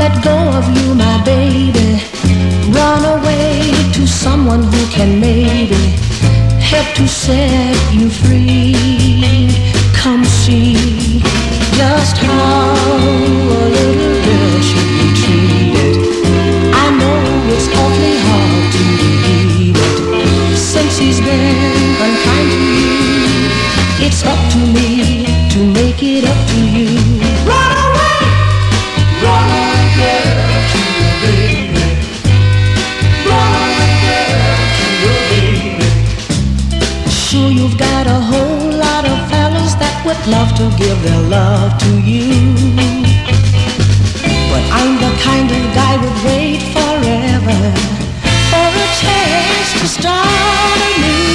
let go of you, my baby. Run away to someone who can maybe help to set you free. Come see just how a little girl should be treated. I know it's awfully hard to believe it. Since he's been unkind to you, it's up to me to make it up to you. Run away, girl, to your baby. Run away, girl, to your baby. Sure, you've got a whole lot of fellas that would love to give their love to you, but I'm the kind of guy who'd wait forever for a chance to start anew.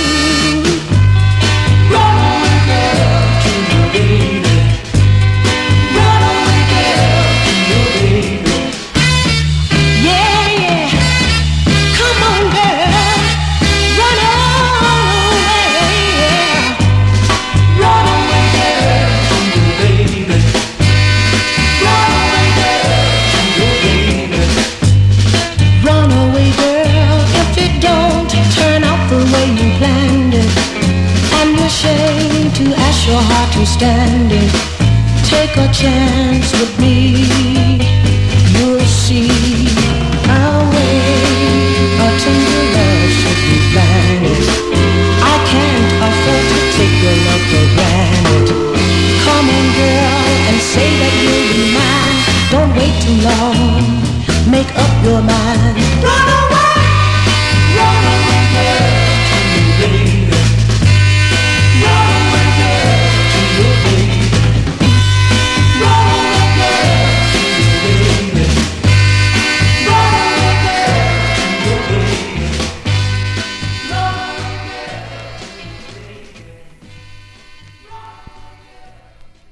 Run away, girl, to your baby. Run away, girl, to your baby. Yeah, yeah. Come on, girl. Run away, yeah. Run away, girl, to your baby. Run away, girl, to your baby. Run away, girl, if it don't turn out the way you planned it, and you're ashamed to ask your heart to stand it. Take a chance with me, you'll see a way a tender love should be planted. I can't afford to take your love for granted. Come on, girl, and say that you'll be mine. Don't wait too long, make up your mind. Run away.